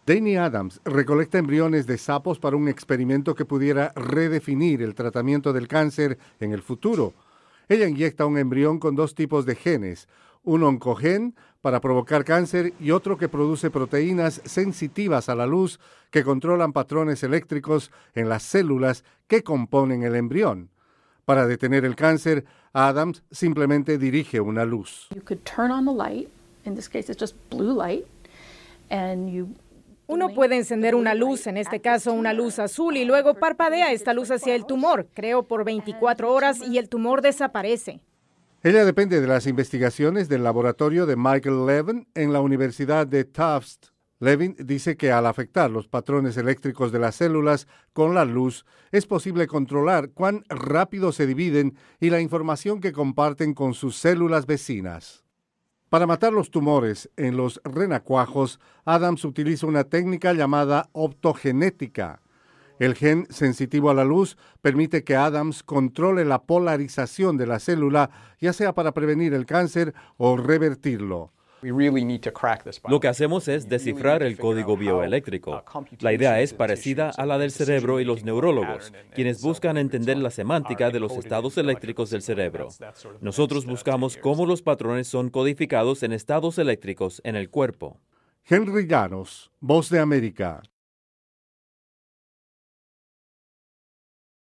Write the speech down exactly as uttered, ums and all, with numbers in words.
Danny Adams recolecta embriones de sapos para un experimento que pudiera redefinir el tratamiento del cáncer en el futuro. Ella inyecta un embrión con dos tipos de genes, un oncogen para provocar cáncer y otro que produce proteínas sensitivas a la luz que controlan patrones eléctricos en las células que componen el embrión. Para detener el cáncer, Adams simplemente dirige una luz. You could turn on the light. In this case, it's just blue light, and you Uno puede encender una luz, en este caso una luz azul, y luego parpadea esta luz hacia el tumor, creo por veinticuatro horas, y el tumor desaparece. Ella depende de las investigaciones del laboratorio de Michael Levin en la Universidad de Tufts. Levin dice que al afectar los patrones eléctricos de las células con la luz, es posible controlar cuán rápido se dividen y la información que comparten con sus células vecinas. Para matar los tumores en los renacuajos, Adams utiliza una técnica llamada optogenética. El gen sensitivo a la luz permite que Adams controle la polarización de la célula, ya sea para prevenir el cáncer o revertirlo. Lo que hacemos es descifrar el código bioeléctrico. La idea es parecida a la del cerebro y los neurólogos, quienes buscan entender la semántica de los estados eléctricos del cerebro. Nosotros buscamos cómo los patrones son codificados en estados eléctricos en el cuerpo. Henry Llanos, Voz de América.